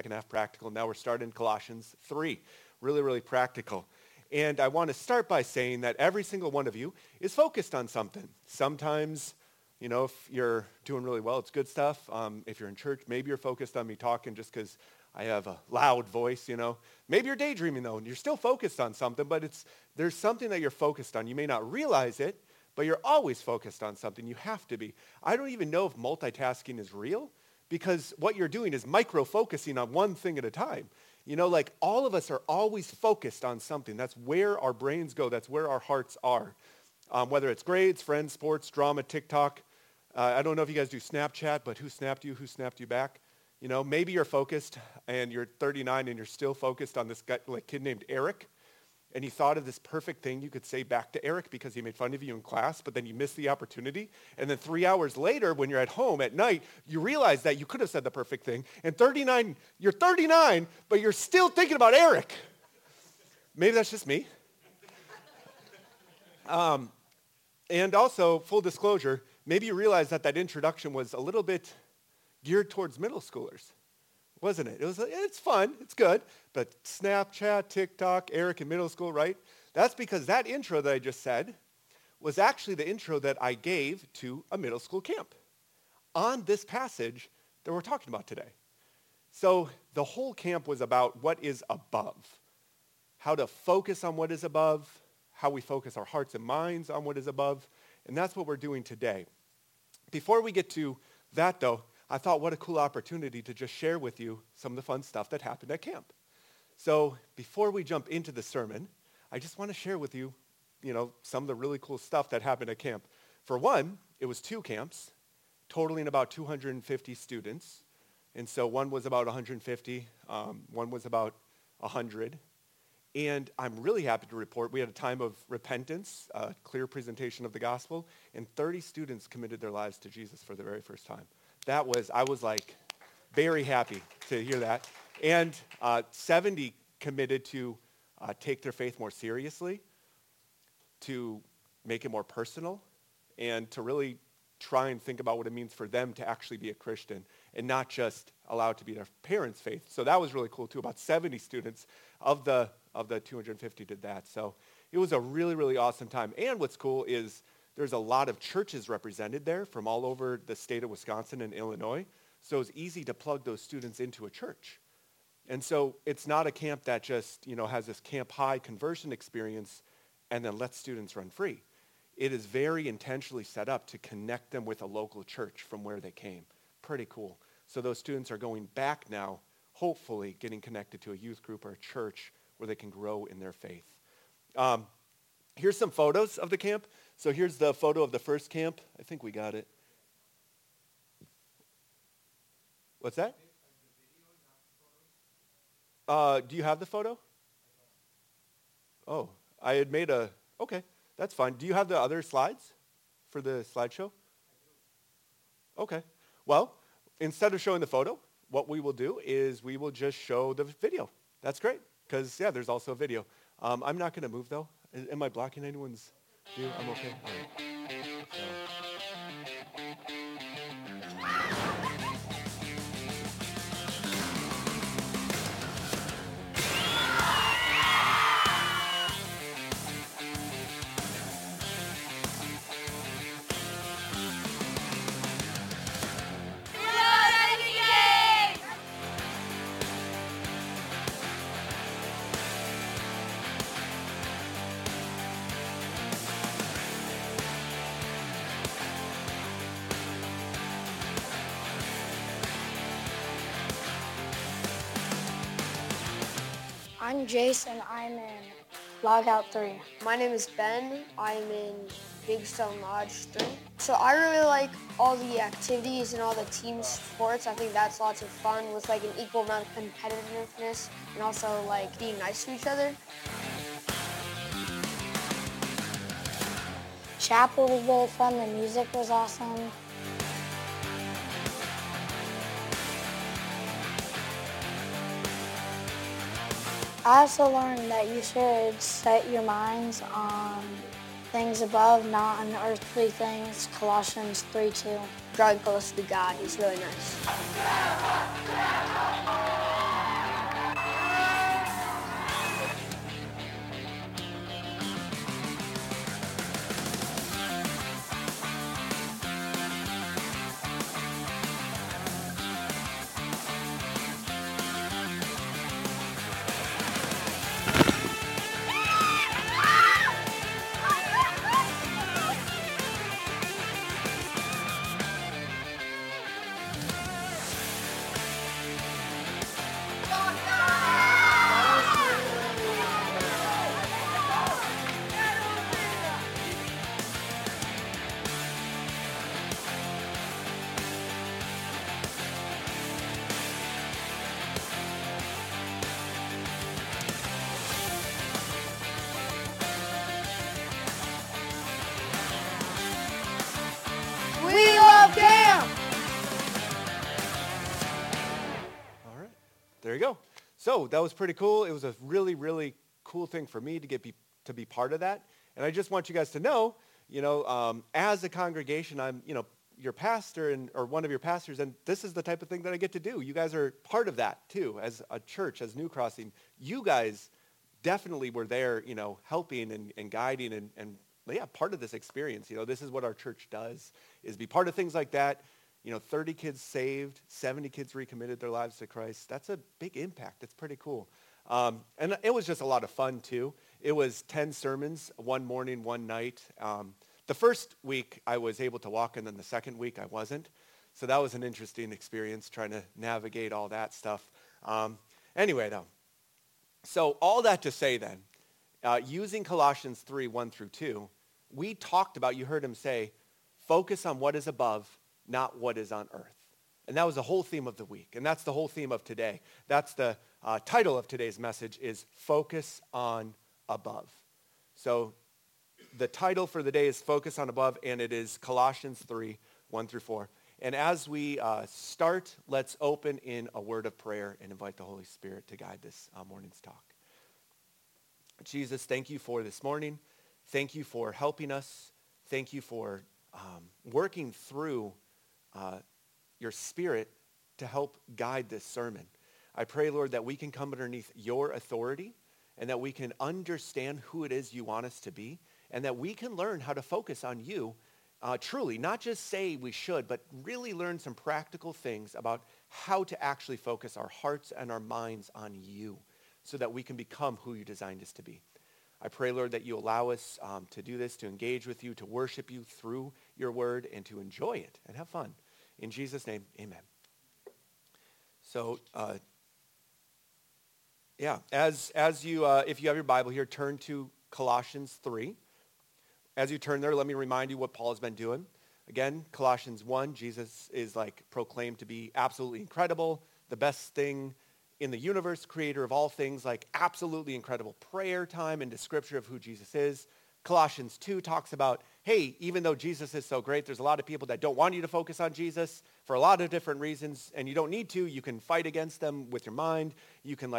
second half practical. Now we're starting Colossians 3. Really, really practical. And I want to start by saying that every single one of you is focused on something. Sometimes, if you're doing really well, it's good stuff. If you're in church, maybe you're focused on me talking just because I have a loud voice, Maybe you're daydreaming, though, and you're still focused on something, but there's something that you're focused on. You may not realize it, but you're always focused on something. You have to be. I don't even know if multitasking is real, because what you're doing is micro-focusing on one thing at a time. All of us are always focused on something. That's where our brains go. That's where our hearts are. Whether it's grades, friends, sports, drama, TikTok. I don't know if you guys do Snapchat, but who snapped you? Who snapped you back? Maybe you're focused and you're 39 and you're still focused on this guy, kid named Eric. And you thought of this perfect thing you could say back to Eric because he made fun of you in class, but then you missed the opportunity. And then 3 hours later, when you're at home at night, you realize that you could have said the perfect thing. And you're 39, but you're still thinking about Eric. Maybe that's just me. And also, full disclosure, maybe you realize that introduction was a little bit geared towards middle schoolers. Wasn't it? It's fun, it's good, but Snapchat, TikTok, Eric in middle school, right? That's because that intro that I just said was actually the intro that I gave to a middle school camp on this passage that we're talking about today. So the whole camp was about what is above, how to focus on what is above, how we focus our hearts and minds on what is above, and that's what we're doing today. Before we get to that, though, I thought what a cool opportunity to just share with you some of the fun stuff that happened at camp. So before we jump into the sermon, I just want to share with you, some of the really cool stuff that happened at camp. For one, it was 2 camps, totaling about 250 students. And so one was about 150, one was about 100. And I'm really happy to report we had a time of repentance, a clear presentation of the gospel, and 30 students committed their lives to Jesus for the very first time. I was very happy to hear that. And 70 committed to take their faith more seriously, to make it more personal, and to really try and think about what it means for them to actually be a Christian and not just allow it to be their parents' faith. So that was really cool too. About 70 students of the 250 did that. So it was a really, really awesome time. And what's cool is there's a lot of churches represented there from all over the state of Wisconsin and Illinois. So it's easy to plug those students into a church. And so it's not a camp that just, has this camp high conversion experience and then lets students run free. It is very intentionally set up to connect them with a local church from where they came. Pretty cool. So those students are going back now, hopefully getting connected to a youth group or a church where they can grow in their faith. Here's some photos of the camp. So here's the photo of the first camp. I think we got it. What's that? Do you have the photo? Oh, I had made okay, that's fine. Do you have the other slides for the slideshow? Okay. Well, instead of showing the photo, what we will do is we will just show the video. That's great, because, there's also a video. I'm not going to move, though. Am I blocking anyone's view? I'm okay? All right. So. I'm Jason. I'm in Logout 3. My name is Ben. I'm in Big Stone Lodge 3. So I really like all the activities and all the team sports. I think that's lots of fun with an equal amount of competitiveness and also being nice to each other. Chapel was really fun. The music was awesome. I also learned that you should set your minds on things above, not on earthly things. Colossians 3:2. Drawing close to God is really nice. you go. So that was pretty cool. It was a really, really cool thing for me to be part of that. And I just want you guys to know, as a congregation, I'm, your pastor or one of your pastors, and this is the type of thing that I get to do. You guys are part of that too, as a church, as New Crossing. You guys definitely were there, helping and guiding and part of this experience. This is what our church does, is be part of things like that. 30 kids saved, 70 kids recommitted their lives to Christ. That's a big impact. It's pretty cool. And it was just a lot of fun too. It was 10 sermons, one morning, one night. The first week I was able to walk, and then the second week I wasn't. So that was an interesting experience, trying to navigate all that stuff. Anyway, though. So all that to say then, using Colossians 3, 1 through 2, we talked about, you heard him say, focus on what is above, not what is on earth. And that was the whole theme of the week. And that's the whole theme of today. That's the title of today's message, is Focus on Above. So the title for the day is Focus on Above, and it is Colossians 3, 1 through 4. And as we start, let's open in a word of prayer and invite the Holy Spirit to guide this morning's talk. Jesus, thank you for this morning. Thank you for helping us. Thank you for working through your Spirit to help guide this sermon. I pray, Lord, that we can come underneath your authority and that we can understand who it is you want us to be, and that we can learn how to focus on you truly, not just say we should, but really learn some practical things about how to actually focus our hearts and our minds on you so that we can become who you designed us to be. I pray, Lord, that you allow us to do this, to engage with you, to worship you through your word, and to enjoy it and have fun. In Jesus' name, amen. So, as you, if you have your Bible here, turn to Colossians 3. As you turn there, let me remind you what Paul has been doing. Again, Colossians 1, Jesus is proclaimed to be absolutely incredible, the best thing in the universe, creator of all things, absolutely incredible prayer time and description of who Jesus is. Colossians 2 talks about, hey, even though Jesus is so great, there's a lot of people that don't want you to focus on Jesus for a lot of different reasons, and you don't need to. You can fight against them with your mind. You can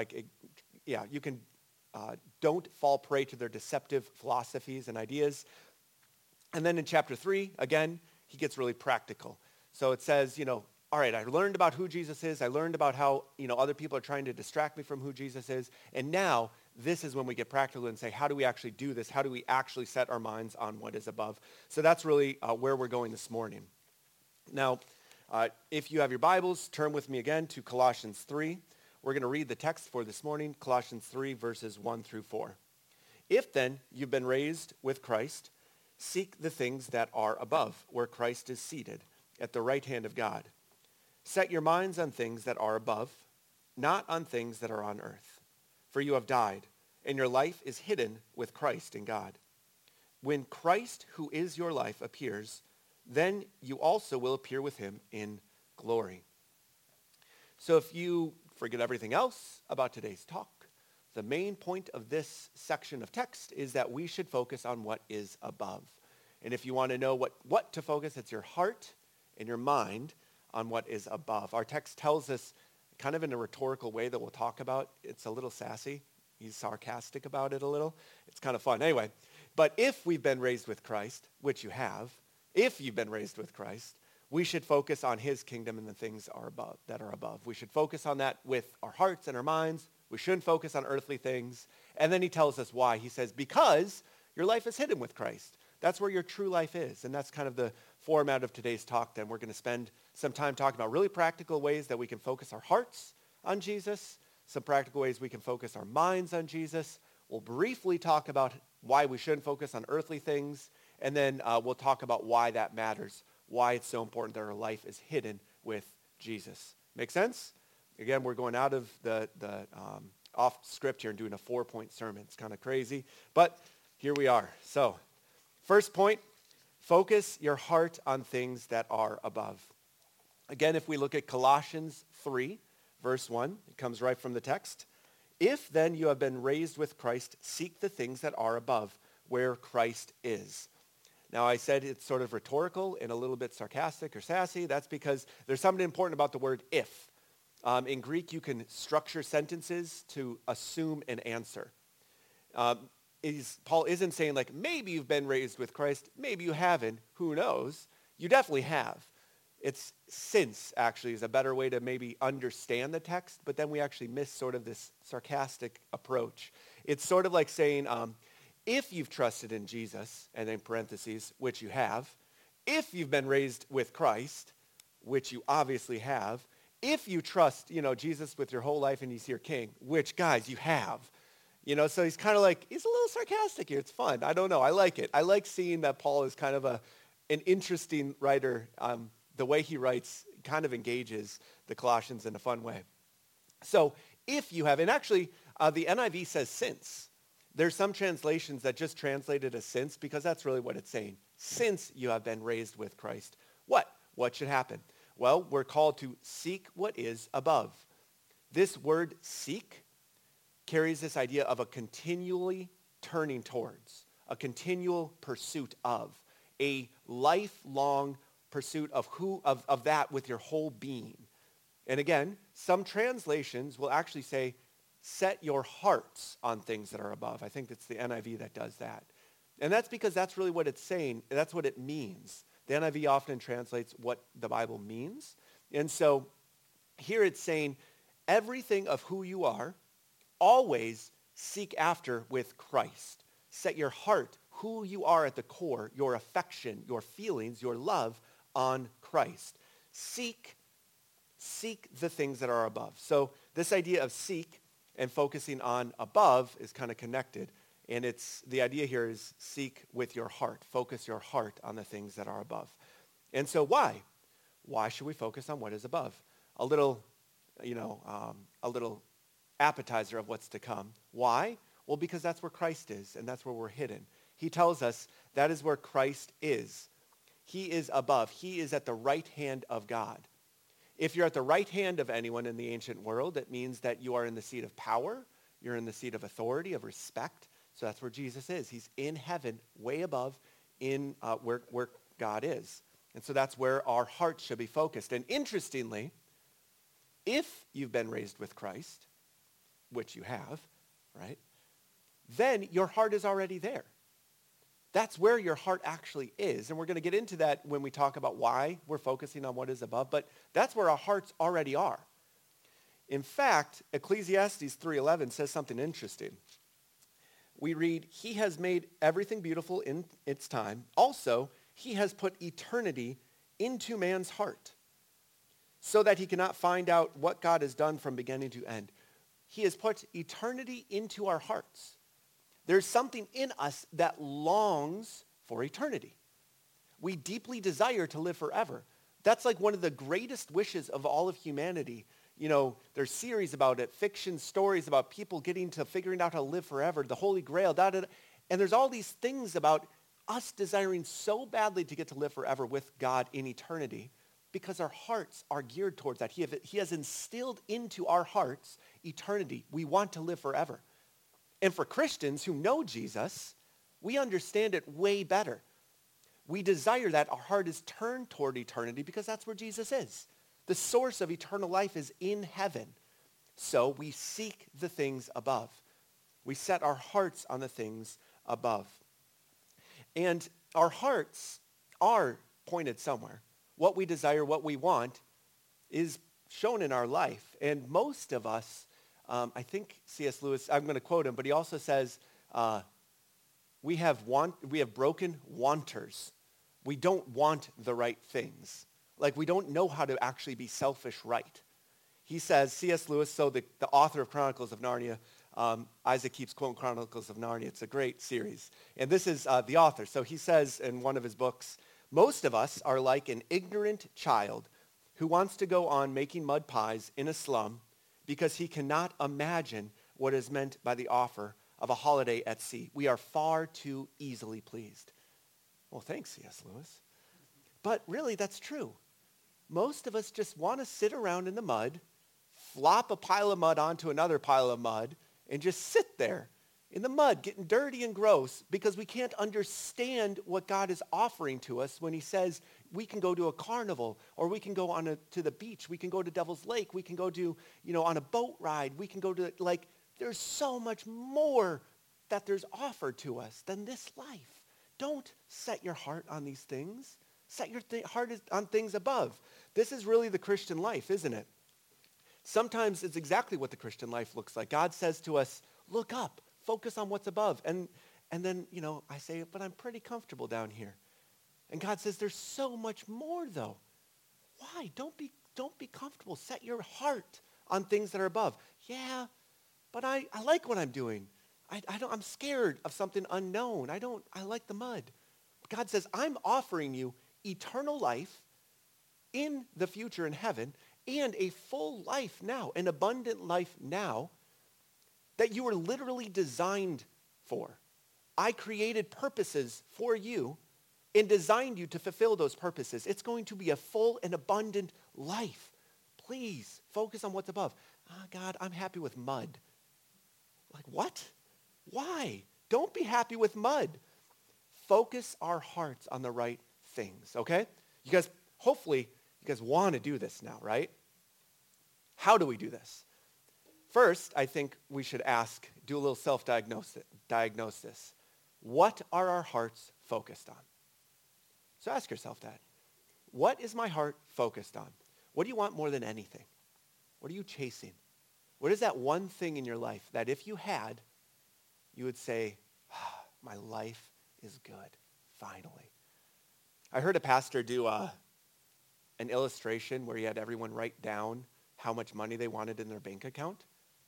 don't fall prey to their deceptive philosophies and ideas. And then in chapter 3, again, he gets really practical. So it says, all right, I learned about who Jesus is. I learned about how, other people are trying to distract me from who Jesus is. And now this is when we get practical and say, how do we actually do this? How do we actually set our minds on what is above? So that's really where we're going this morning. Now, if you have your Bibles, turn with me again to Colossians 3. We're going to read the text for this morning, Colossians 3, verses 1 through 4. If then you've been raised with Christ, seek the things that are above, where Christ is seated at the right hand of God. Set your minds on things that are above, not on things that are on earth. For you have died, and your life is hidden with Christ in God. When Christ, who is your life, appears, then you also will appear with him in glory. So if you forget everything else about today's talk, the main point of this section of text is that we should focus on what is above. And if you want to know what to focus, it's your heart and your mind on what is above. Our text tells us, kind of in a rhetorical way that we'll talk about. It's a little sassy. He's sarcastic about it a little. It's kind of fun. Anyway, but if we've been raised with Christ, which you have, if you've been raised with Christ, we should focus on his kingdom and the things that are above. We should focus on that with our hearts and our minds. We shouldn't focus on earthly things. And then he tells us why. He says, because your life is hidden with Christ. That's where your true life is. And that's kind of the format of today's talk. Then we're going to spend some time talking about really practical ways that we can focus our hearts on Jesus, some practical ways we can focus our minds on Jesus. We'll briefly talk about why we shouldn't focus on earthly things. And then we'll talk about why that matters, why it's so important that our life is hidden with Jesus. Make sense? Again, we're going out of the off script here and doing a 4-point sermon. It's kind of crazy, but here we are. So, first point, focus your heart on things that are above. Again, if we look at Colossians 3, verse 1, it comes right from the text. If then you have been raised with Christ, seek the things that are above, where Christ is. Now, I said it's sort of rhetorical and a little bit sarcastic or sassy. That's because there's something important about the word if. In Greek, you can structure sentences to assume an answer. Paul isn't saying like, maybe you've been raised with Christ, maybe you haven't, who knows? You definitely have. It's since, actually, is a better way to maybe understand the text, but then we actually miss sort of this sarcastic approach. It's sort of like saying, if you've trusted in Jesus, and in parentheses, which you have, if you've been raised with Christ, which you obviously have, if you trust, Jesus with your whole life and he's your king, which, guys, you have. So he's kind of like, he's a little sarcastic here. It's fun. I don't know. I like it. I like seeing that Paul is kind of an interesting writer. The way he writes kind of engages the Colossians in a fun way. So if you have, and actually the NIV says since. There's some translations that just translate it as since because that's really what it's saying. Since you have been raised with Christ. What? What should happen? Well, we're called to seek what is above. This word seek carries this idea of a continually turning towards, a continual pursuit of, a lifelong pursuit of that with your whole being. And again, some translations will actually say, set your hearts on things that are above. I think it's the NIV that does that. And that's because that's really what it's saying. That's what it means. The NIV often translates what the Bible means. And so here it's saying everything of who you are, always seek after with Christ. Set your heart, who you are at the core, your affection, your feelings, your love on Christ. Seek the things that are above. So this idea of seek and focusing on above is kind of connected. And the idea here is seek with your heart. Focus your heart on the things that are above. And so why? Why should we focus on what is above? A little appetizer of what's to come. Why? Well, because that's where Christ is, and that's where we're hidden. He tells us that is where Christ is. He is above. He is at the right hand of God. If you're at the right hand of anyone in the ancient world, it means that you are in the seat of power. You're in the seat of authority, of respect. So that's where Jesus is. He's in heaven, way above, in where God is. And so that's where our hearts should be focused. And interestingly, if you've been raised with Christ, which you have, right, then your heart is already there. That's where your heart actually is. And we're going to get into that when we talk about why we're focusing on what is above, but that's where our hearts already are. In fact, Ecclesiastes 3:11 says something interesting. We read, he has made everything beautiful in its time. Also, he has put eternity into man's heart so that he cannot find out what God has done from beginning to end. He has put eternity into our hearts. There's something in us that longs for eternity. We deeply desire to live forever. That's like one of the greatest wishes of all of humanity. There's series about it, fiction stories about people getting to figuring out how to live forever, the Holy Grail, and there's all these things about us desiring so badly to get to live forever with God in eternity because our hearts are geared towards that. He has instilled into our hearts eternity. We want to live forever. And for Christians who know Jesus, we understand it way better. We desire that. Our heart is turned toward eternity because that's where Jesus is. The source of eternal life is in heaven. So we seek the things above. We set our hearts on the things above. And our hearts are pointed somewhere. What we desire, what we want is shown in our life. And most of us, I think C.S. Lewis, I'm going to quote him, but he also says, we have broken wanters. We don't want the right things. Like we don't know how to actually be selfish right. He says, C.S. Lewis, so the author of Chronicles of Narnia, Isaac keeps quoting Chronicles of Narnia. It's a great series. And this is the author. So he says in one of his books, most of us are like an ignorant child who wants to go on making mud pies in a slum because he cannot imagine what is meant by the offer of a holiday at sea. We are far too easily pleased. Well, thanks, C.S. Lewis. But really, that's true. Most of us just want to sit around in the mud, flop a pile of mud onto another pile of mud, and just sit there in the mud, getting dirty and gross because we can't understand what God is offering to us when he says we can go to a carnival, or we can go to the beach, we can go to Devil's Lake, we can go to, on a boat ride, we can go to, there's so much more that there's offered to us than this life. Don't set your heart on these things. Set your heart on things above. This is really the Christian life, isn't it? Sometimes it's exactly what the Christian life looks like. God says to us, look up, focus on what's above. And then, I say, but I'm pretty comfortable down here. And God says, there's so much more though. Why? Don't be comfortable. Set your heart on things that are above. Yeah, but I like what I'm doing. I'm scared of something unknown. I like the mud. God says, I'm offering you eternal life in the future in heaven, and a full life now, an abundant life now that you were literally designed for. I created purposes for you and designed you to fulfill those purposes. It's going to be a full and abundant life. Please focus on what's above. God, I'm happy with mud. Like, what? Why? Don't be happy with mud. Focus our hearts on the right things, okay? You guys, hopefully, you guys want to do this now, right? How do we do this? First, I think we should do a little self-diagnosis. What are our hearts focused on? So ask yourself that. What is my heart focused on? What do you want more than anything? What are you chasing? What is that one thing in your life that if you had, you would say, my life is good, finally. I heard a pastor do an illustration where he had everyone write down how much money they wanted in their bank account.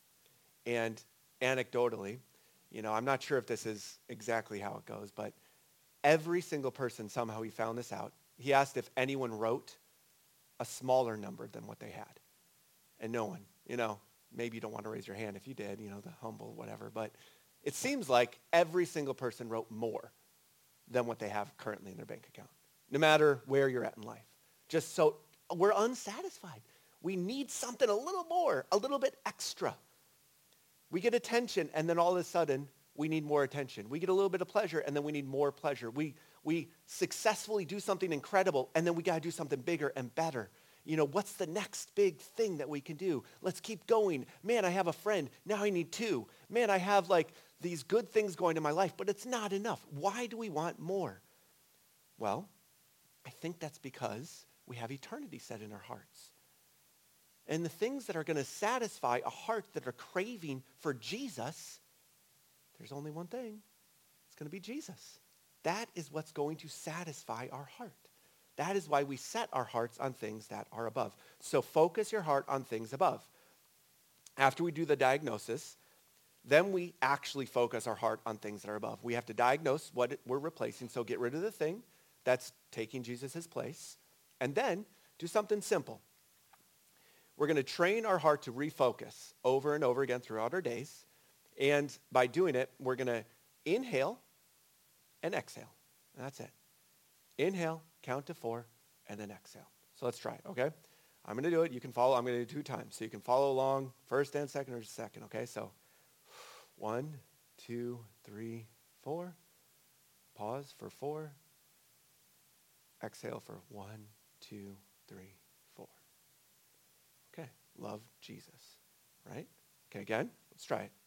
And anecdotally, I'm not sure if this is exactly how it goes, but every single person, somehow he found this out. He asked if anyone wrote a smaller number than what they had. And no one, maybe you don't want to raise your hand if you did, the humble, whatever. But it seems like every single person wrote more than what they have currently in their bank account, no matter where you're at in life. Just so we're unsatisfied. We need something a little more, a little bit extra. We get attention, and then all of a sudden, we need more attention. We get a little bit of pleasure, and then we need more pleasure. We successfully do something incredible, and then we got to do something bigger and better. What's the next big thing that we can do? Let's keep going. Man, I have a friend. Now I need two. Man, I have these good things going in my life, but it's not enough. Why do we want more? Well, I think that's because we have eternity set in our hearts. And the things that are going to satisfy a heart that are craving for Jesus, there's only one thing. It's going to be Jesus. That is what's going to satisfy our heart. That is why we set our hearts on things that are above. So focus your heart on things above. After we do the diagnosis, then we actually focus our heart on things that are above. We have to diagnose what we're replacing. So get rid of the thing that's taking Jesus' place. And then do something simple. We're going to train our heart to refocus over and over again throughout our days. And by doing it, we're going to inhale and exhale. And that's it. Inhale, count to 4, and then exhale. So let's try it, okay? I'm going to do it. You can follow. I'm going to do 2 times. So you can follow along first and second or second, okay? So 1, 2, 3, 4. Pause for 4. Exhale for 1, 2, 3, 4. Okay, love Jesus, right? Okay, again, let's try it.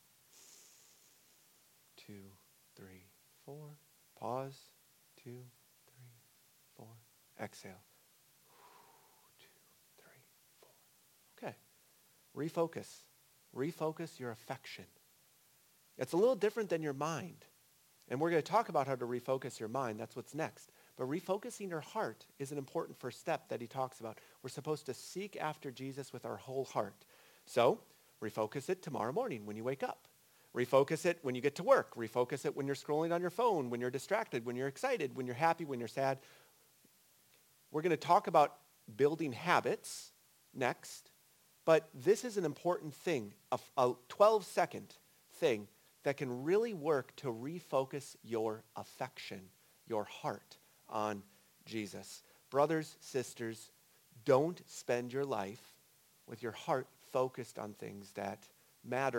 2, 3, 4. Pause. 2, 3, 4. Exhale. 2, 3, 4. Okay. Refocus. Refocus your affection. It's a little different than your mind. And we're going to talk about how to refocus your mind. That's what's next. But refocusing your heart is an important first step that he talks about. We're supposed to seek after Jesus with our whole heart. So refocus it tomorrow morning when you wake up. Refocus it when you get to work. Refocus it when you're scrolling on your phone, when you're distracted, when you're excited, when you're happy, when you're sad. We're going to talk about building habits next. But this is an important thing, a 12-second thing that can really work to refocus your affection, your heart on Jesus. Brothers, sisters, don't spend your life with your heart focused on things that matter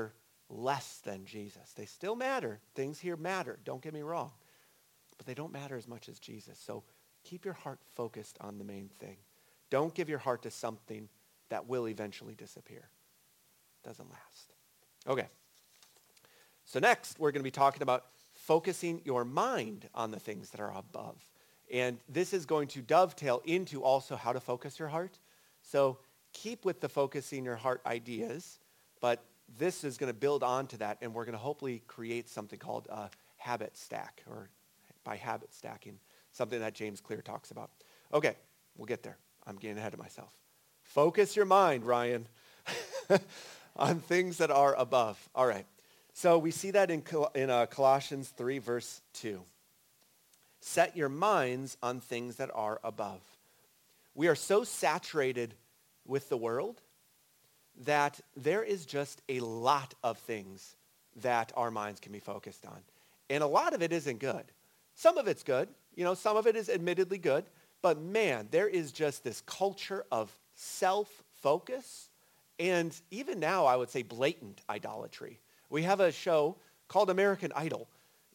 less than Jesus. They still matter. Things here matter. Don't get me wrong. But they don't matter as much as Jesus. So keep your heart focused on the main thing. Don't give your heart to something that will eventually disappear. Doesn't last. Okay. So next, we're going to be talking about focusing your mind on the things that are above. And this is going to dovetail into also how to focus your heart. So keep with the focusing your heart ideas, but this is going to build onto that, and we're going to hopefully create something called a habit stack, or by habit stacking, something that James Clear talks about. Okay, we'll get there. I'm getting ahead of myself. Focus your mind, Ryan, on things that are above. All right. So we see that in Colossians 3, verse 2. Set your minds on things that are above. We are so saturated with the world that there is just a lot of things that our minds can be focused on. And a lot of it isn't good. Some of it's good. Some of it is admittedly good. But man, there is just this culture of self-focus and even now I would say blatant idolatry. We have a show called American Idol.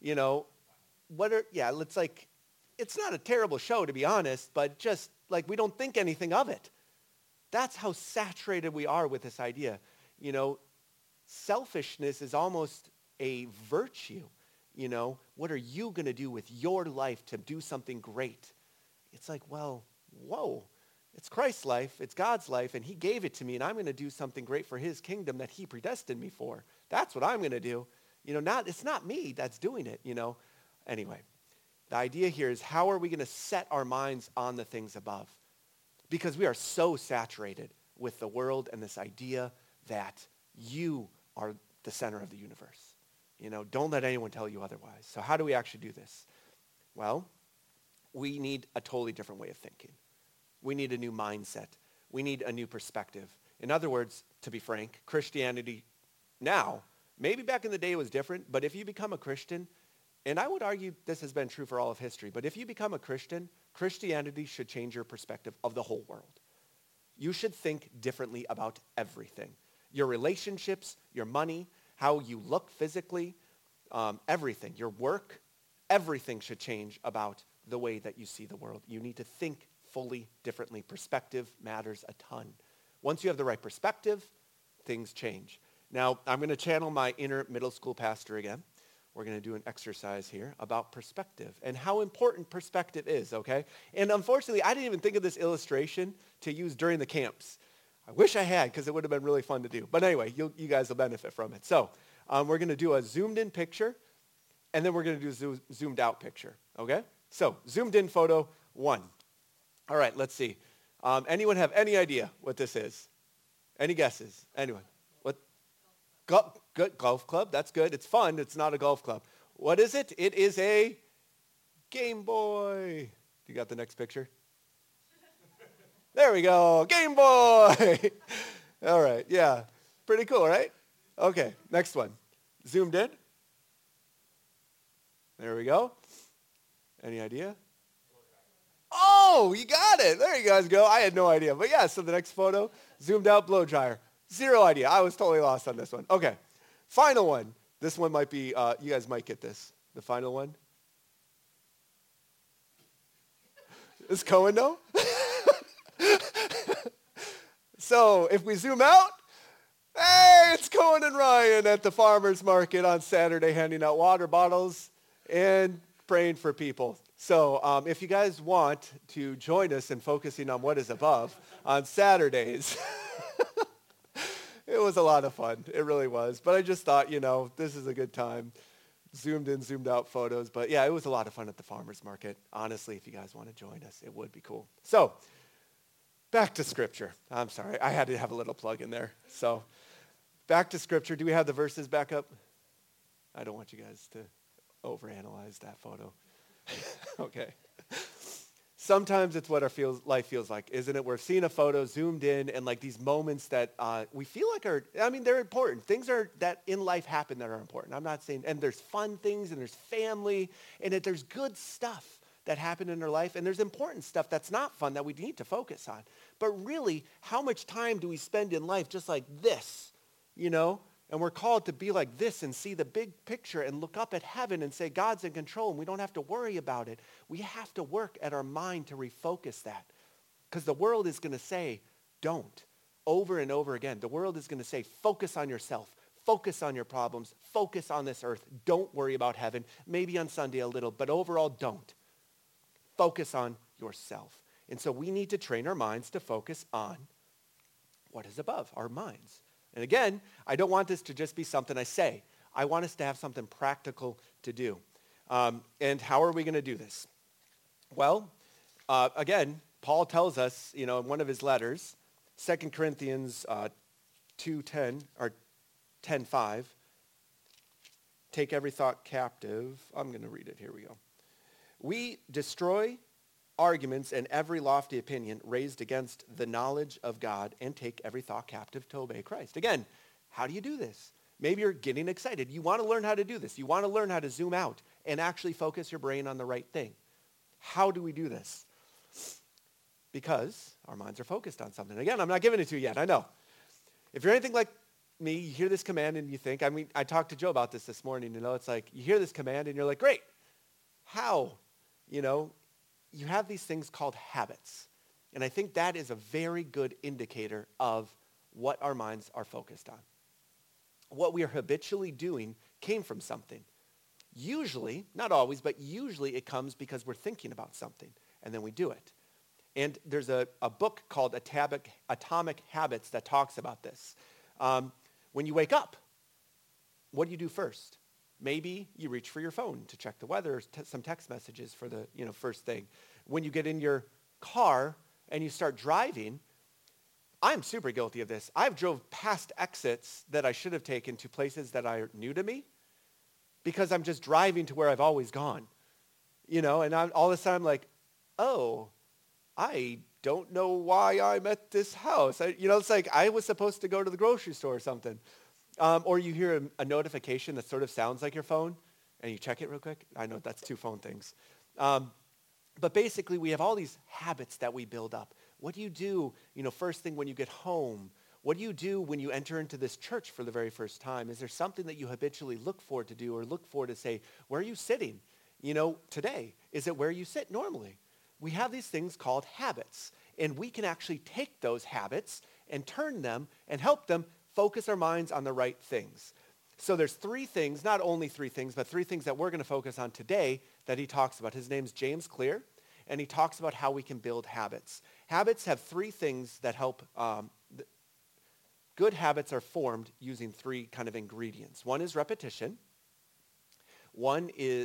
It's not a terrible show to be honest, but just like we don't think anything of it. That's how saturated we are with this idea. Selfishness is almost a virtue. What are you going to do with your life to do something great? It's like, well, whoa, it's Christ's life, it's God's life, and he gave it to me, and I'm going to do something great for his kingdom that he predestined me for. That's what I'm going to do. It's not me that's doing it, Anyway, the idea here is how are we going to set our minds on the things above? Because we are so saturated with the world and this idea that you are the center of the universe. Don't let anyone tell you otherwise. So how do we actually do this? Well, we need a totally different way of thinking. We need a new mindset. We need a new perspective. In other words, to be frank, Christianity now, maybe back in the day it was different, but if you become a Christian, and I would argue this has been true for all of history, but if you become a Christian, Christianity should change your perspective of the whole world. You should think differently about everything. Your relationships, your money, how you look physically, everything, your work, everything should change about the way that you see the world. You need to think fully differently. Perspective matters a ton. Once you have the right perspective, things change. Now, I'm going to channel my inner middle school pastor again. We're going to do an exercise here about perspective and how important perspective is, okay? And unfortunately, I didn't even think of this illustration to use during the camps. I wish I had because it would have been really fun to do. But anyway, you guys will benefit from it. So we're going to do a zoomed in picture, and then we're going to do a zoomed out picture, okay? So zoomed in photo 1. All right, let's see. Anyone have any idea what this is? Any guesses? Anyone? What? Good golf club. That's good. It's fun. It's not a golf club. What is it? It is a Game Boy. You got the next picture? There we go. Game Boy. All right. Yeah. Pretty cool, right? Okay. Next one. Zoomed in. There we go. Any idea? Oh, you got it. There you guys go. I had no idea. But yeah, so the next photo, zoomed out blow dryer. Zero idea. I was totally lost on this one. Okay. Final one. This one might be, you guys might get this. The final one. Is Cohen know? So if we zoom out, hey, it's Cohen and Ryan at the farmer's market on Saturday handing out water bottles and praying for people. So if you guys want to join us in focusing on what is above on Saturdays, it was a lot of fun. It really was. But I just thought, this is a good time. Zoomed in, zoomed out photos. But yeah, it was a lot of fun at the farmer's market. Honestly, if you guys want to join us, it would be cool. So back to Scripture. I'm sorry. I had to have a little plug in there. So back to Scripture. Do we have the verses back up? I don't want you guys to overanalyze that photo. Okay. Sometimes it's what our life feels like, isn't it? We're seeing a photo zoomed in and like these moments that we feel like they're important. Things that in life happen that are important. I'm not saying, and there's fun things and there's family and there's good stuff that happen in our life and there's important stuff that's not fun that we need to focus on. But really, how much time do we spend in life just like this, And we're called to be like this and see the big picture and look up at heaven and say, God's in control and we don't have to worry about it. We have to work at our mind to refocus that. Because the world is going to say, don't. Over and over again. The world is going to say, focus on yourself. Focus on your problems. Focus on this earth. Don't worry about heaven. Maybe on Sunday a little, but overall don't. Focus on yourself. And so we need to train our minds to focus on what is above, our minds. And again, I don't want this to just be something I say. I want us to have something practical to do. And how are we going to do this? Well, again, Paul tells us, in one of his letters, 2 Corinthians 2:10 or 10:5, take every thought captive. I'm going to read it. Here we go. We destroy arguments and every lofty opinion raised against the knowledge of God and take every thought captive to obey Christ. Again, how do you do this? Maybe you're getting excited. You want to learn how to do this. You want to learn how to zoom out and actually focus your brain on the right thing. How do we do this? Because our minds are focused on something. Again, I'm not giving it to you yet. I know. If you're anything like me, you hear this command and you think, I talked to Joe about this morning, it's like you hear this command and you're like, great. How? You have these things called habits. And I think that is a very good indicator of what our minds are focused on. What we are habitually doing came from something. Usually, not always, but usually it comes because we're thinking about something and then we do it. And there's a book called Atomic Habits that talks about this. When you wake up, what do you do first? Maybe you reach for your phone to check the weather, some text messages for the first thing. When you get in your car and you start driving, I'm super guilty of this. I've drove past exits that I should have taken to places that are new to me because I'm just driving to where I've always gone. And all of a sudden I'm like, oh, I don't know why I'm at this house. It's like I was supposed to go to the grocery store or something. Or you hear a notification that sort of sounds like your phone, and you check it real quick. I know that's two phone things. But basically, we have all these habits that we build up. What do you do, first thing when you get home? What do you do when you enter into this church for the very first time? Is there something that you habitually look for to do or look for to say, where are you sitting, today? Is it where you sit normally? We have these things called habits, and we can actually take those habits and turn them and help them focus our minds on the right things. So there's three things, not only three things, but three things that we're going to focus on today that he talks about. His name's James Clear, and he talks about how we can build habits. Habits have three things that help. Good habits are formed using three kind of ingredients. One is repetition. One is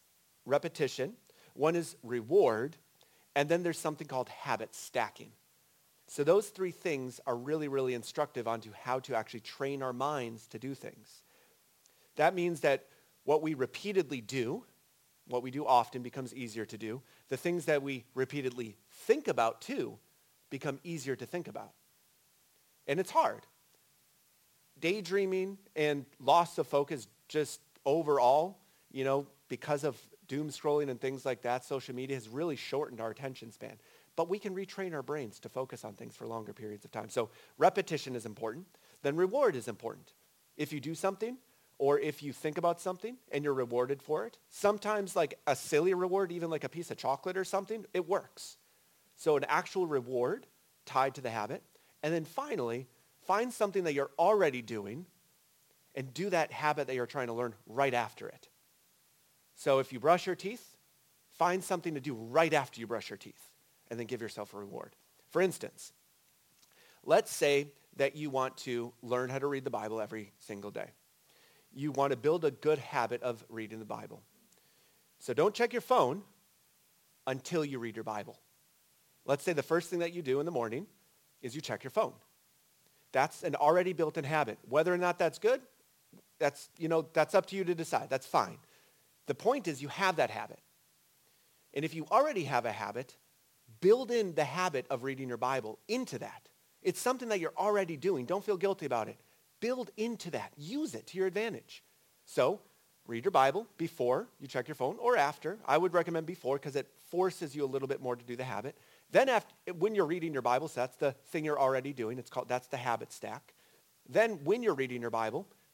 reward. And then there's something called habit stacking. So those three things are really, really instructive onto how to actually train our minds to do things. That means that what we repeatedly do, what we do often becomes easier to do. The things that we repeatedly think about too become easier to think about. And it's hard. Daydreaming and loss of focus just overall, because of doom scrolling and things like that, social media has really shortened our attention span. But we can retrain our brains to focus on things for longer periods of time. So repetition is important. Then reward is important. If you do something or if you think about something and you're rewarded for it, sometimes like a silly reward, even like a piece of chocolate or something, it works. So an actual reward tied to the habit. And then finally, find something that you're already doing and do that habit that you're trying to learn right after it. So if you brush your teeth, find something to do right after you brush your teeth. And then give yourself a reward. For instance, let's say that you want to learn how to read the Bible every single day. You want to build a good habit of reading the Bible. So don't check your phone until you read your Bible. Let's say the first thing that you do in the morning is you check your phone. That's an already built-in habit. Whether or not that's good, that's up to you to decide. That's fine. The point is you have that habit. And if you already have a habit, build in the habit of reading your Bible into that. It's something that you're already doing. Don't feel guilty about it. Build into that. Use it to your advantage. So read your Bible before you check your phone or after. I would recommend before because it forces you a little bit more to do the habit. Then when you're reading your Bible, so that's the thing you're already doing. That's the habit stack. Then when you're reading your Bible,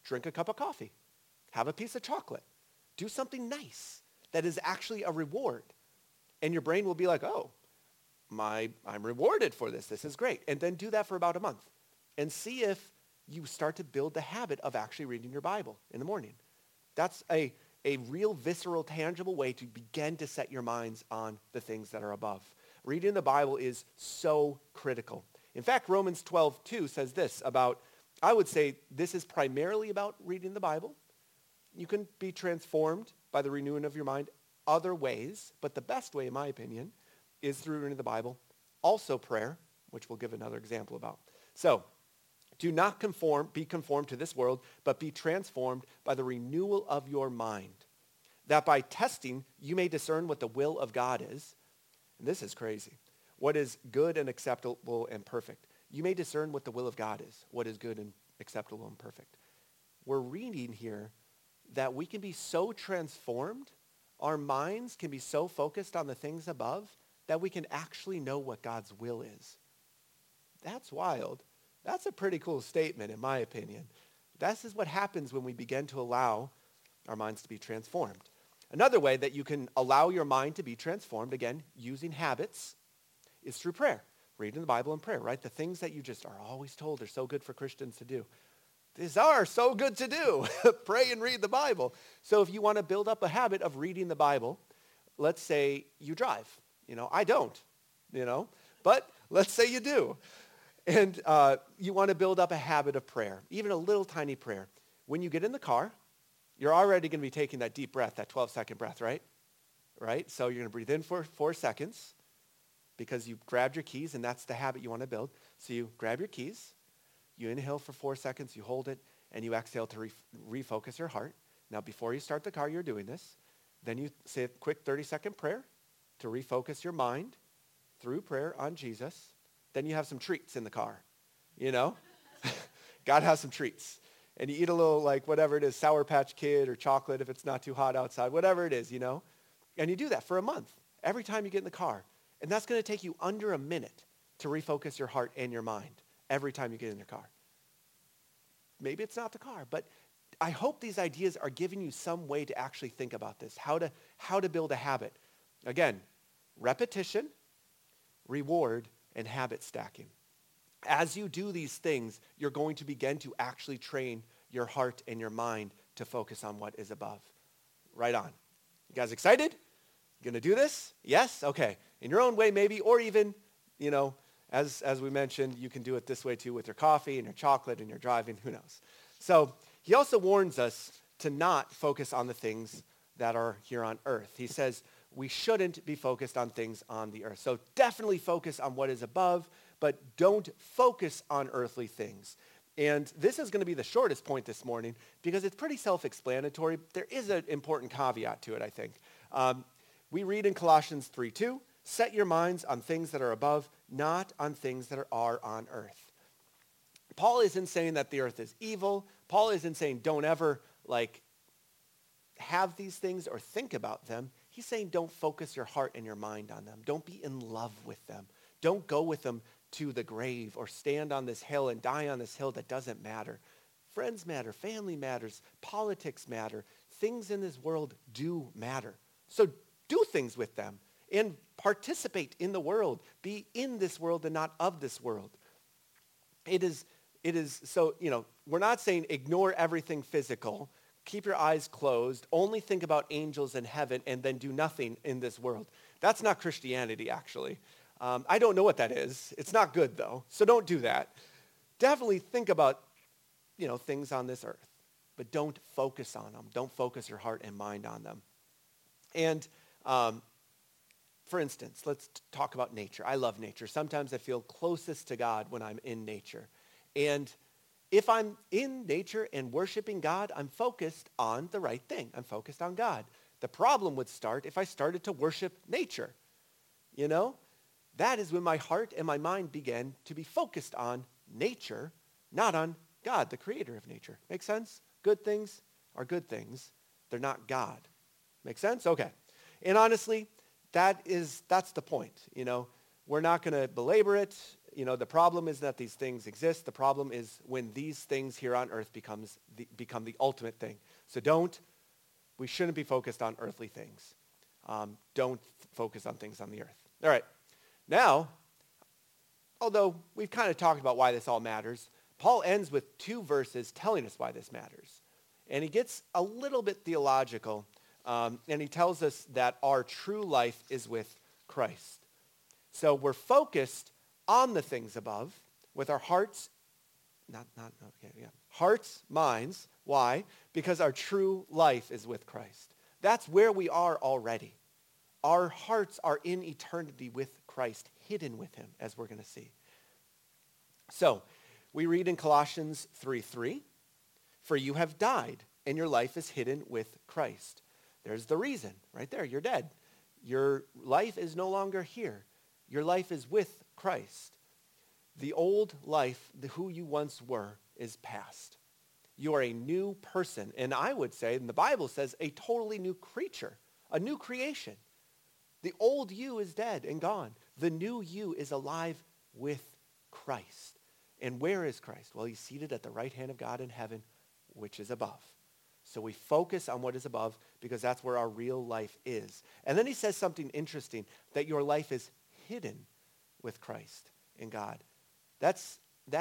drink a cup of coffee, have a piece of chocolate, do something nice that is actually a reward. And your brain will be like, oh, I'm rewarded for this. This is great. And then do that for about a month and see if you start to build the habit of actually reading your Bible in the morning. That's a real visceral, tangible way to begin to set your minds on the things that are above. Reading the Bible is so critical. In fact, Romans 12:2 says this about, I would say this is primarily about reading the Bible. You can be transformed by the renewing of your mind other ways, but the best way, in my opinion, is through reading the Bible. Also prayer, which we'll give another example about. So, do not be conformed to this world, but be transformed by the renewal of your mind, that by testing you may discern what the will of God is. And this is crazy. What is good and acceptable and perfect. You may discern what the will of God is, what is good and acceptable and perfect. We're reading here that we can be so transformed, our minds can be so focused on the things above, that we can actually know what God's will is. That's wild. That's a pretty cool statement, in my opinion. This is what happens when we begin to allow our minds to be transformed. Another way that you can allow your mind to be transformed, again, using habits, is through prayer. Reading the Bible and prayer, right? The things that you just are always told are so good for Christians to do. These are so good to do. Pray and read the Bible. So if you want to build up a habit of reading the Bible, let's say you drive. I don't, but let's say you do. And you want to build up a habit of prayer, even a little tiny prayer. When you get in the car, you're already going to be taking that deep breath, that 12-second breath, right? Right? So you're going to breathe in for 4 seconds because you grabbed your keys, and that's the habit you want to build. So you grab your keys, you inhale for 4 seconds, you hold it, and you exhale to refocus your heart. Now, before you start the car, you're doing this. Then you say a quick 30-second prayer to refocus your mind through prayer on Jesus. Then you have some treats in the car, God has some treats. And you eat a little, whatever it is, Sour Patch Kid or chocolate if it's not too hot outside, whatever it is, And you do that for a month, every time you get in the car. And that's going to take you under a minute to refocus your heart and your mind every time you get in your car. Maybe it's not the car, but I hope these ideas are giving you some way to actually think about this, how to build a habit. Again, repetition, reward, and habit stacking. As you do these things, you're going to begin to actually train your heart and your mind to focus on what is above. Right on. You guys excited? You going to do this? Yes? Okay. In your own way maybe, or even, as we mentioned, you can do it this way too with your coffee and your chocolate and your driving, who knows. So he also warns us to not focus on the things that are here on earth. He says we shouldn't be focused on things on the earth. So definitely focus on what is above, but don't focus on earthly things. And this is going to be the shortest point this morning because it's pretty self-explanatory. There is an important caveat to it, I think. We read in Colossians 3:2, set your minds on things that are above, not on things that are on earth. Paul isn't saying that the earth is evil. Paul isn't saying don't ever have these things or think about them. He's saying don't focus your heart and your mind on them. Don't be in love with them. Don't go with them to the grave or stand on this hill and die on this hill that doesn't matter. Friends matter, family matters, politics matter. Things in this world do matter. So do things with them and participate in the world. Be in this world and not of this world. It is so, we're not saying ignore everything physical. Keep your eyes closed. Only think about angels in heaven and then do nothing in this world. That's not Christianity, actually. I don't know what that is. It's not good, though, so don't do that. Definitely think about, things on this earth, but don't focus on them. Don't focus your heart and mind on them. And for instance, let's talk about nature. I love nature. Sometimes I feel closest to God when I'm in nature. And if I'm in nature and worshiping God, I'm focused on the right thing. I'm focused on God. The problem would start if I started to worship nature. That is when my heart and my mind began to be focused on nature, not on God, the creator of nature. Make sense? Good things are good things. They're not God. Make sense? Okay. And honestly, that's the point. We're not going to belabor it. the problem is that these things exist. The problem is when these things here on earth become the ultimate thing. So we shouldn't be focused on earthly things. Don't focus on things on the earth. All right. Now, although we've kind of talked about why this all matters, Paul ends with 2 verses telling us why this matters. And he gets a little bit theological, and he tells us that our true life is with Christ. So we're focused on the things above with our hearts, hearts, minds. Why? Because our true life is with Christ. That's where we are already. Our hearts are in eternity with Christ, hidden with him, as we're going to see. So we read in Colossians 3:3, "For you have died, and your life is hidden with Christ." There's the reason, right there. You're dead. Your life is no longer here. Your life is with Christ. The old life, who you once were, is past. You are a new person, and I would say, and the Bible says, a totally new creature, a new creation. The old you is dead and gone. The new you is alive with Christ. And where is Christ? Well, he's seated at the right hand of God in heaven, which is above. So we focus on what is above because that's where our real life is. And then he says something interesting, that your life is hidden with Christ in God. That's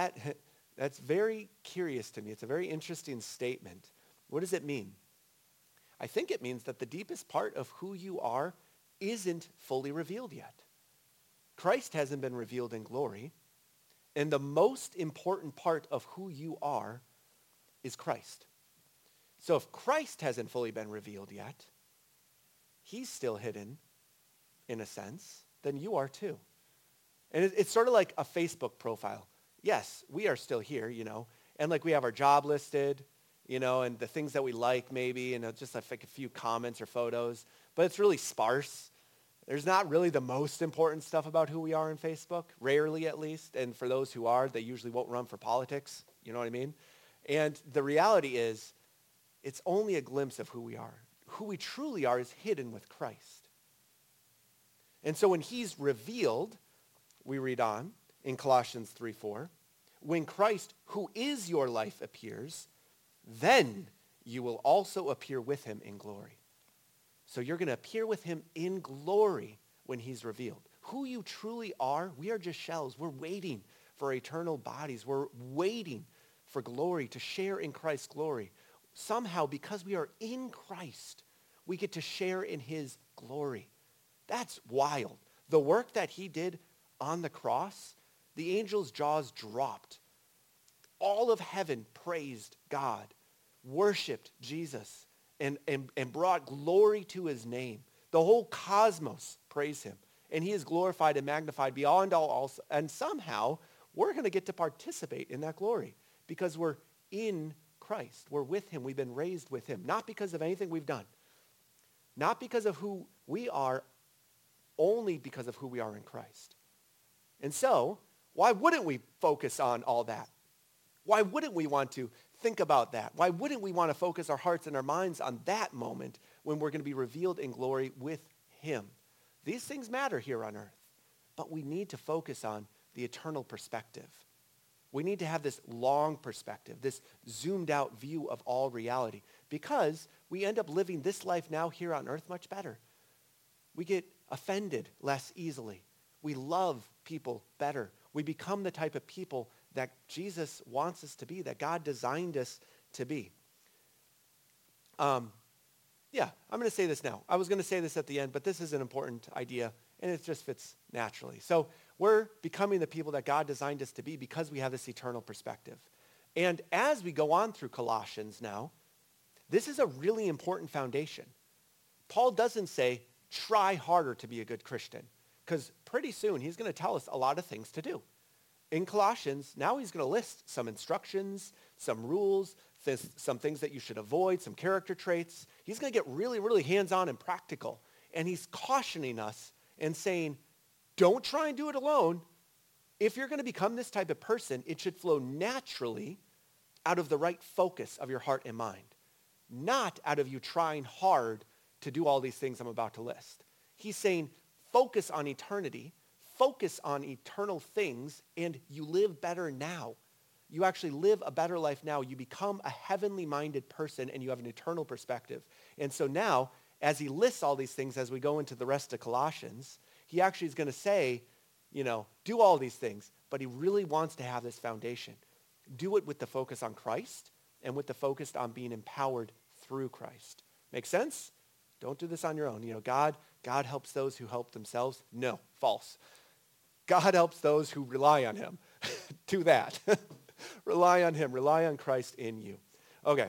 very curious to me. It's a very interesting statement. What does it mean? I think it means that the deepest part of who you are isn't fully revealed yet. Christ hasn't been revealed in glory. And the most important part of who you are is Christ. So if Christ hasn't fully been revealed yet, he's still hidden in a sense, then you are too. And it's sort of like a Facebook profile. Yes, we are still here, and like we have our job listed, and the things that we like maybe, and just like a few comments or photos, but it's really sparse. There's not really the most important stuff about who we are in Facebook, rarely at least, and for those who are, they usually won't run for politics, you know what I mean? And the reality is, it's only a glimpse of who we are. Who we truly are is hidden with Christ. And so when he's revealed, we read on in Colossians 3:4, when Christ, who is your life, appears, then you will also appear with him in glory. So you're going to appear with him in glory when he's revealed. Who you truly are, we are just shells. We're waiting for eternal bodies. We're waiting for glory, to share in Christ's glory. Somehow, because we are in Christ, we get to share in his glory. That's wild. The work that he did on the cross, the angels' jaws dropped. All of heaven praised God, worshiped Jesus, and brought glory to his name. The whole cosmos praised him. And he is glorified and magnified beyond all else. And somehow, we're going to get to participate in that glory because we're in Christ. We're with him. We've been raised with him. Not because of anything we've done. Not because of who we are, only because of who we are in Christ. And so, why wouldn't we focus on all that? Why wouldn't we want to think about that? Why wouldn't we want to focus our hearts and our minds on that moment when we're going to be revealed in glory with him? These things matter here on earth, but we need to focus on the eternal perspective. We need to have this long perspective, this zoomed out view of all reality, because we end up living this life now here on earth much better. We get offended less easily. We love people better. We become the type of people that Jesus wants us to be, that God designed us to be. I'm going to say this now. I was going to say this at the end, but this is an important idea, and it just fits naturally. So we're becoming the people that God designed us to be because we have this eternal perspective. And as we go on through Colossians now, this is a really important foundation. Paul doesn't say, try harder to be a good Christian, because pretty soon he's going to tell us a lot of things to do. In Colossians, now he's going to list some instructions, some rules, some things that you should avoid, some character traits. He's going to get really, really hands-on and practical. And he's cautioning us and saying, don't try and do it alone. If you're going to become this type of person, it should flow naturally out of the right focus of your heart and mind, not out of you trying hard to do all these things I'm about to list. He's saying, focus on eternity, focus on eternal things and you live better now. You actually live a better life now. You become a heavenly minded person and you have an eternal perspective. And so now, as he lists all these things as we go into the rest of Colossians, he actually is going to say, do all these things, but he really wants to have this foundation. Do it with the focus on Christ and with the focus on being empowered through Christ. Make sense? Don't do this on your own. God helps those who help themselves. No, false. God helps those who rely on him. Do that. Rely on him. Rely on Christ in you. Okay.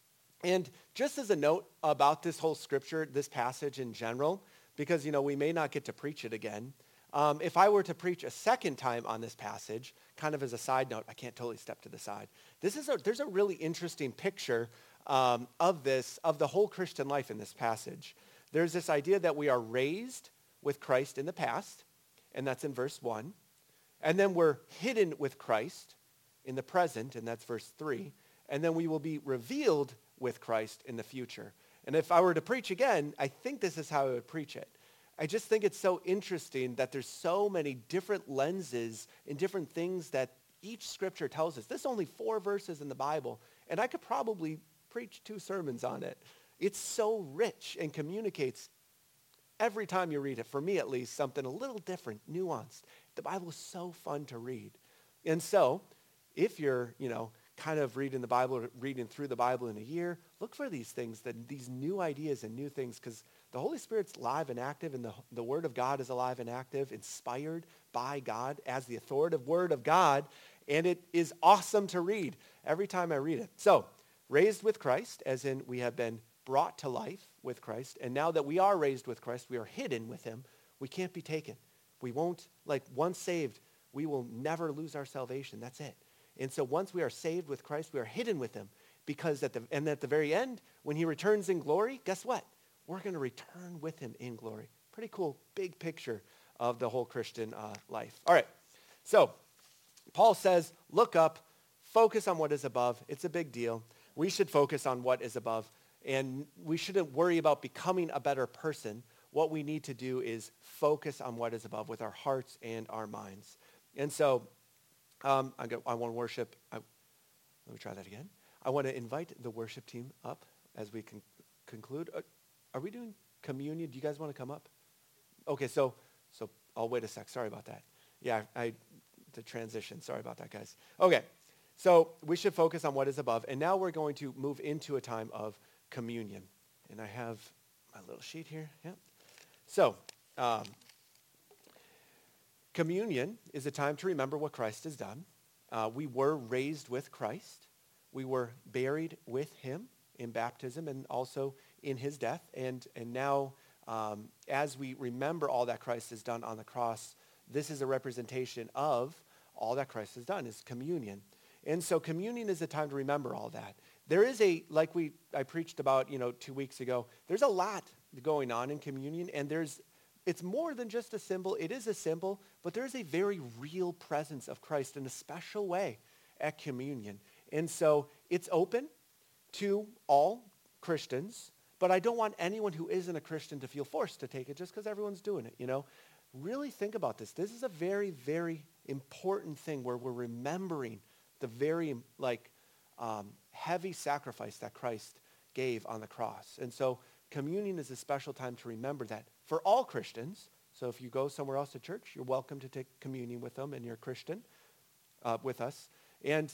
And just as a note about this whole scripture, this passage in general, because, we may not get to preach it again. If I were to preach a second time on this passage, kind of as a side note, I can't totally step to the side. There's a really interesting picture of the whole Christian life in this passage. There's this idea that we are raised with Christ in the past, and that's in verse 1. And then we're hidden with Christ in the present, and that's verse 3. And then we will be revealed with Christ in the future. And if I were to preach again, I think this is how I would preach it. I just think it's so interesting that there's so many different lenses and different things that each scripture tells us. There's only 4 verses in the Bible, and I could probably preach 2 sermons on it. It's so rich and communicates every time you read it, for me at least, something a little different, nuanced. The Bible is so fun to read. And so, if you're, kind of reading through the Bible in a year, look for these things, these new ideas and new things, because the Holy Spirit's alive and active, and the Word of God is alive and active, inspired by God as the authoritative Word of God, and it is awesome to read every time I read it. So, raised with Christ, as in we have been brought to life with Christ, and now that we are raised with Christ, we are hidden with him. We can't be taken. We won't, once saved, we will never lose our salvation. That's it. And so once we are saved with Christ, we are hidden with him, because at the very end, when he returns in glory, guess what? We're going to return with him in glory. Pretty cool, big picture of the whole Christian life. All right, so Paul says, look up, focus on what is above. It's a big deal. We should focus on what is above, and we shouldn't worry about becoming a better person. What we need to do is focus on what is above with our hearts and our minds. And so I want to worship. Let me try that again. I want to invite the worship team up as we conclude. Are we doing communion? Do you guys want to come up? Okay, so I'll wait a sec. Sorry about that. Yeah, the transition. Sorry about that, guys. Okay, so we should focus on what is above. And now we're going to move into a time of communion. And I have my little sheet here. Yeah. So, communion is a time to remember what Christ has done. We were raised with Christ. We were buried with him in baptism and also in his death. And now, as we remember all that Christ has done on the cross, this is a representation of all that Christ has done, is communion. And so communion is a time to remember all that. There is I preached about, 2 weeks ago, there's a lot going on in communion, and it's more than just a symbol. It is a symbol, but there's a very real presence of Christ in a special way at communion. And so it's open to all Christians, but I don't want anyone who isn't a Christian to feel forced to take it just because everyone's doing it, Really think about this. This is a very, very important thing where we're remembering the very, heavy sacrifice that Christ gave on the cross. And so communion is a special time to remember that for all Christians. So if you go somewhere else to church, you're welcome to take communion with them and you're a Christian with us. And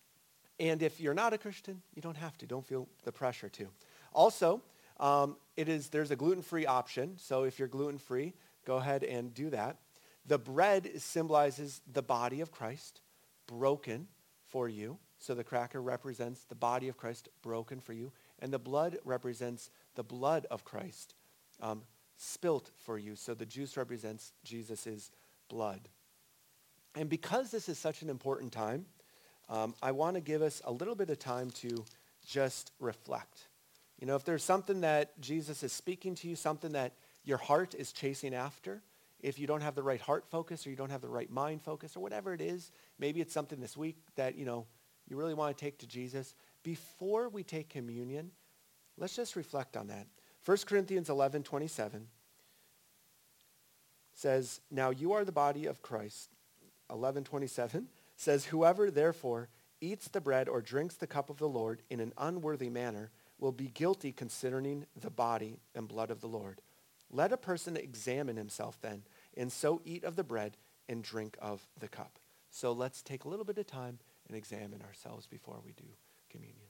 if you're not a Christian, you don't have to. Don't feel the pressure to. Also, there's a gluten-free option. So if you're gluten-free, go ahead and do that. The bread symbolizes the body of Christ broken for you. So the cracker represents the body of Christ broken for you. And the blood represents the blood of Christ spilt for you. So the juice represents Jesus' blood. And because this is such an important time, I want to give us a little bit of time to just reflect. If there's something that Jesus is speaking to you, something that your heart is chasing after, if you don't have the right heart focus or you don't have the right mind focus or whatever it is, maybe it's something this week that, you really want to take to Jesus. Before we take communion, let's just reflect on that. 1 Corinthians 11:27 says, now you are the body of Christ. 11:27 says, whoever therefore eats the bread or drinks the cup of the Lord in an unworthy manner will be guilty concerning the body and blood of the Lord. Let a person examine himself then, and so eat of the bread and drink of the cup. So let's take a little bit of time and examine ourselves before we do communion.